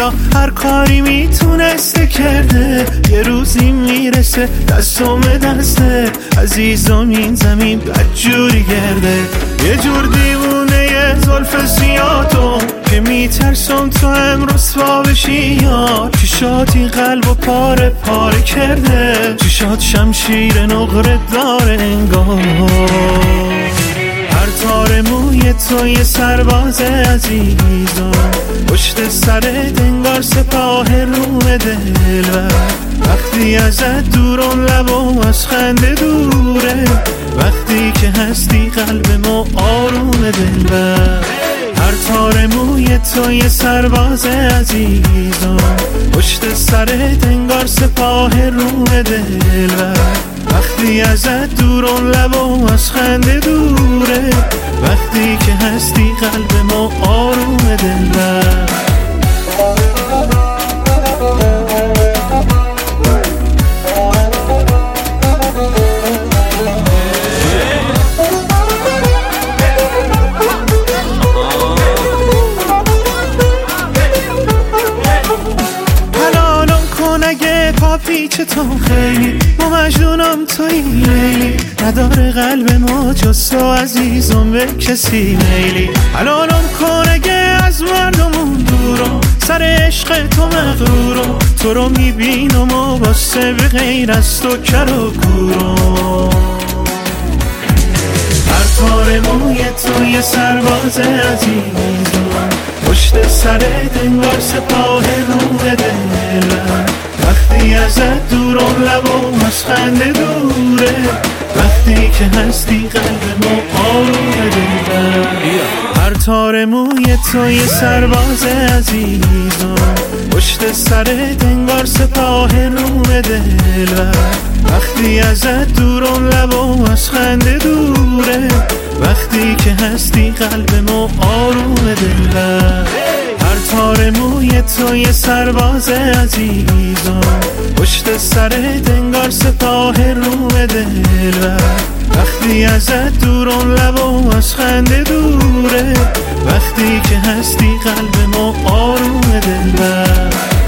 دنیا هر کاری میتونسته کرده، یه روزی میرسه دستم دسته عزیزم این زمین بدجوری گرده. یه جور دیوونه یه زلف زیادم که میترسم تو امروز رسوا بشی یا چشاتی قلب و پاره پاره کرده، چشات شمشیر نقره داره انگار. هر تار موی تو یه سرباز عزیزم، پشت سرت انگار سپاه روم دلبر. وقتی ازت دورم لبم از خنده دوره، وقتی که هستی قلبم آروم دلبر. هر تار موی تو یه سرباز عزیزم، پشت سرت انگار سپاه روم دلبر. وقتی ازت دورم لبم از خنده دوره، وقتی که هستی قلبم آروم دلبر. پیچ تو خیلی ما مجنونم توی لیلی، نداره قلب ما جز تو عزیزم به کسی میلی. حلالم کن اگه از مردمون دورم، سر عشق تو مغرورم. تو رو میبینم و واسه به غیر از تو کر و کورم. هر تار موی تو یه سرباز عزیزم، پشت سرت انگار سپاه روم دلبر. وقتی ازت دورم لبم از خنده دوره، وقتی که هستی قلبم آروم دلبر. هر تار موی تو یه سرباز عزیزم، پشت سرت انگار سپاه روم دلبر. وقتی ازت دورم لبم از خنده دوره، وقتی که هستی قلبم آروم دلبر. هر تار موی تو یه سرباز عزیزم، پشت سرت انگار سپاه روم دلبر. وقتی ازت دورم لبم از خنده دوره، وقتی که هستی قلبم آروم دلبر.